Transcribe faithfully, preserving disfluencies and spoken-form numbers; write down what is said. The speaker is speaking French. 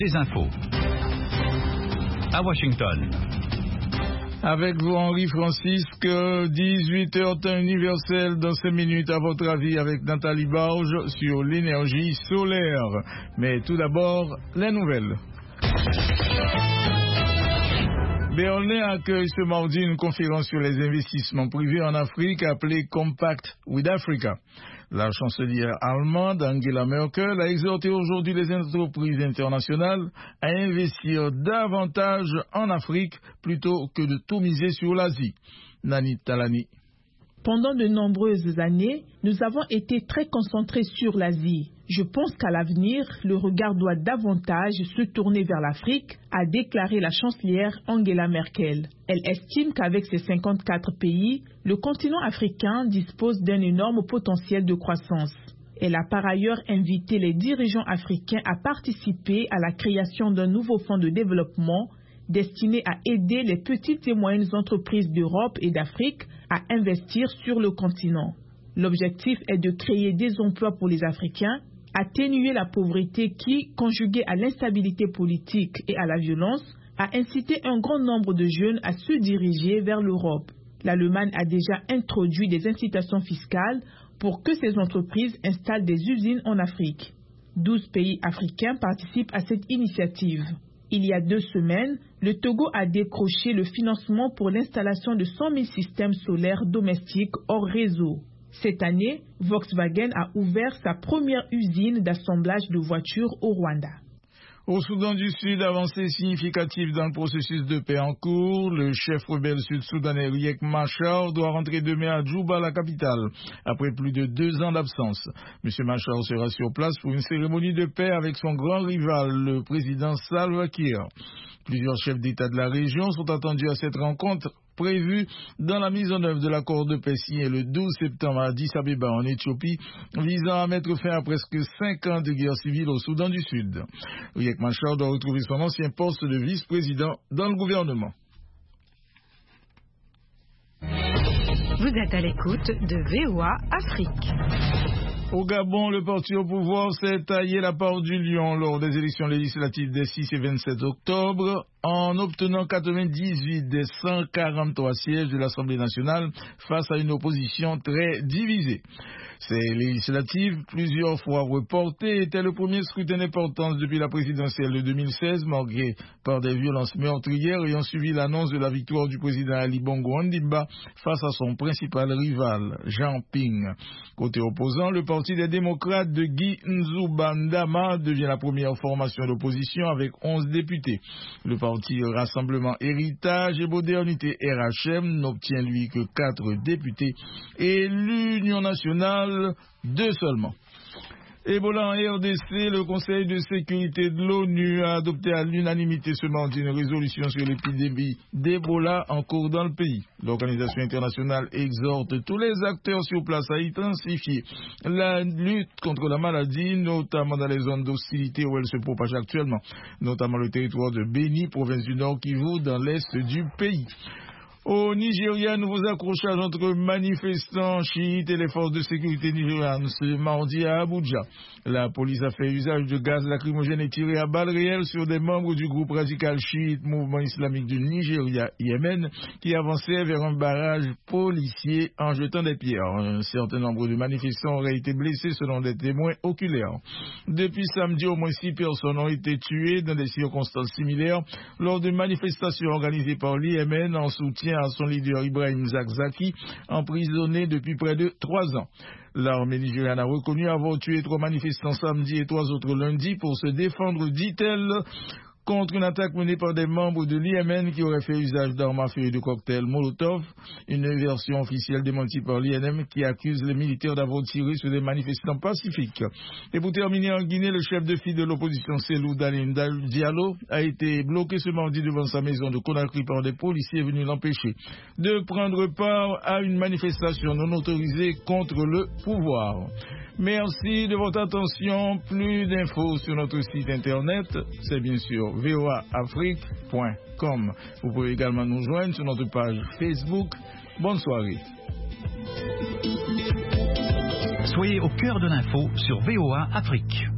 Des infos. À Washington. Avec vous, Henri Francisque, dix-huit heures temps universel dans cinq minutes, à votre avis, avec Nathalie Barge sur l'énergie solaire. Mais tout d'abord, les nouvelles. Berlin accueille ce mardi une conférence sur les investissements privés en Afrique appelée Compact with Africa. La chancelière allemande Angela Merkel a exhorté aujourd'hui les entreprises internationales à investir davantage en Afrique plutôt que de tout miser sur l'Asie. Nani Talani. Pendant de nombreuses années, nous avons été très concentrés sur l'Asie. Je pense qu'à l'avenir, le regard doit davantage se tourner vers l'Afrique, a déclaré la chancelière Angela Merkel. Elle estime qu'avec ses cinquante-quatre pays, le continent africain dispose d'un énorme potentiel de croissance. Elle a par ailleurs invité les dirigeants africains à participer à la création d'un nouveau fonds de développement destiné à aider les petites et moyennes entreprises d'Europe et d'Afrique à investir sur le continent. L'objectif est de créer des emplois pour les Africains, atténuer la pauvreté qui, conjuguée à l'instabilité politique et à la violence, a incité un grand nombre de jeunes à se diriger vers l'Europe. L'Allemagne a déjà introduit des incitations fiscales pour que ces entreprises installent des usines en Afrique. douze pays africains participent à cette initiative. Il y a deux semaines, le Togo a décroché le financement pour l'installation de cent mille systèmes solaires domestiques hors réseau. Cette année, Volkswagen a ouvert sa première usine d'assemblage de voitures au Rwanda. Au Soudan du Sud, avancée significative dans le processus de paix en cours. Le chef rebelle sud-soudanais Riek Machar doit rentrer demain à Djouba, la capitale, après plus de deux ans d'absence. M. Machar sera sur place pour une cérémonie de paix avec son grand rival, le président Salva Kiir. Plusieurs chefs d'État de la région sont attendus à cette rencontre prévue dans la mise en œuvre de l'accord de paix signé le douze septembre à Addis Abeba en Éthiopie, visant à mettre fin à presque cinq ans de guerre civile au Soudan du Sud. Riek Machar doit retrouver son ancien poste de vice-président dans le gouvernement. Vous êtes à l'écoute de V O A Afrique. Au Gabon, le parti au pouvoir s'est taillé la part du lion lors des élections législatives des six et vingt-sept octobre en obtenant quatre-vingt-dix-huit des cent quarante-trois sièges de l'Assemblée nationale face à une opposition très divisée. Ces législatives, plusieurs fois reportées, étaient le premier scrutin d'importance depuis la présidentielle de deux mille seize, marqué par des violences meurtrières ayant suivi l'annonce de la victoire du président Ali Bongo Ondimba face à son principal rival, Jean Ping. Côté opposant, le parti des démocrates de Guy Nzubandama devient la première formation d'opposition avec onze députés. Le parti Rassemblement Héritage et Modernité R H M n'obtient lui que quatre députés et l'Union nationale deux seulement. Ebola en R D C, le Conseil de sécurité de l'ONU a adopté à l'unanimité ce mardi une résolution sur l'épidémie d'Ebola en cours dans le pays. L'organisation internationale exhorte tous les acteurs sur place à intensifier la lutte contre la maladie, notamment dans les zones d'hostilité où elle se propage actuellement, notamment le territoire de Beni, province du Nord Kivu, dans l'est du pays. Au Nigeria, nouveaux accrochages entre manifestants chiites et les forces de sécurité nigérianes ce mardi à Abuja. La police a fait usage de gaz lacrymogène et tiré à balles réelles sur des membres du groupe radical chiite Mouvement islamique du Nigeria, I M N, qui avançaient vers un barrage policier en jetant des pierres. Un certain nombre de manifestants auraient été blessés selon des témoins oculaires. Depuis samedi, au moins six personnes ont été tuées dans des circonstances similaires lors de manifestations organisées par l'I M N en soutien à son leader Ibrahim Zakzaki, emprisonné depuis près de trois ans. L'armée nigériane a reconnu avoir tué trois manifestants samedi et trois autres lundi pour se défendre, dit-elle, contre une attaque menée par des membres de l'I M N qui auraient fait usage d'armes à feu et de cocktails Molotov, une version officielle démentie par l'I N M qui accuse les militaires d'avoir tiré sur des manifestants pacifiques. Et pour terminer, en Guinée, le chef de file de l'opposition Cellou Dalein Diallo a été bloqué ce mardi devant sa maison de Conakry par des policiers venus l'empêcher de prendre part à une manifestation non autorisée contre le pouvoir. Merci de votre attention. Plus d'infos sur notre site internet, c'est bien sûr v o a afrique point com. Vous pouvez également nous joindre sur notre page Facebook. Bonne soirée. Soyez au cœur de l'info sur V O A Afrique.